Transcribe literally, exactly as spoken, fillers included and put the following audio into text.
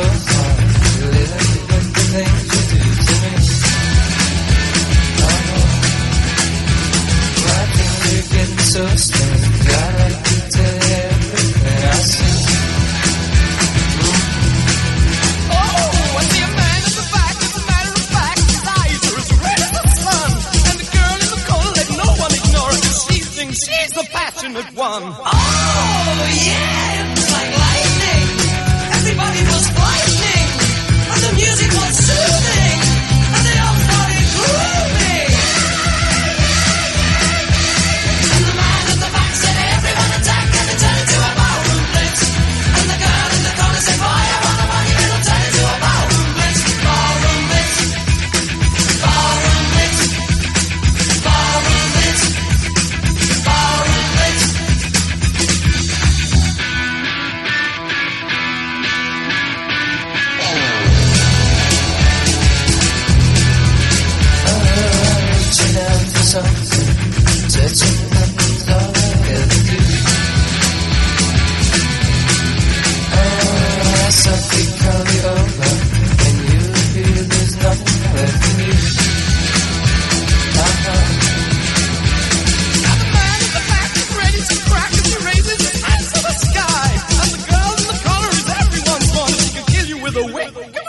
hard to live with the things you do to me. Oh, why think you're getting so strange? I like to tell you everything I see. Oh, I see a man in the back, as a matter of fact, his eyes are as red as the sun. And the girl in the corner, let no one ignore her, 'cause she thinks she's the passionate one. Oh, yeah, it was like lightning. Everybody was frightening, and the music was soothing, and they all started grooving. And the man at the back said, everyone attack, and it turned into a ballroom blitz. And the girl in the corner said, fire on the body, it'll turn into a ballroom blitz. Ballroom blitz. Ballroom blitz. Ballroom blitz. Ballroom blitz. Reaching out for something, touching nothing's all I ever do. Oh, something coming over when you feel there's nothing left for you. Uh-huh. Now the man in the back is ready to crack as he raises his hands to the sky. And the girl in the corner is everyone's one. She can kill you with a wink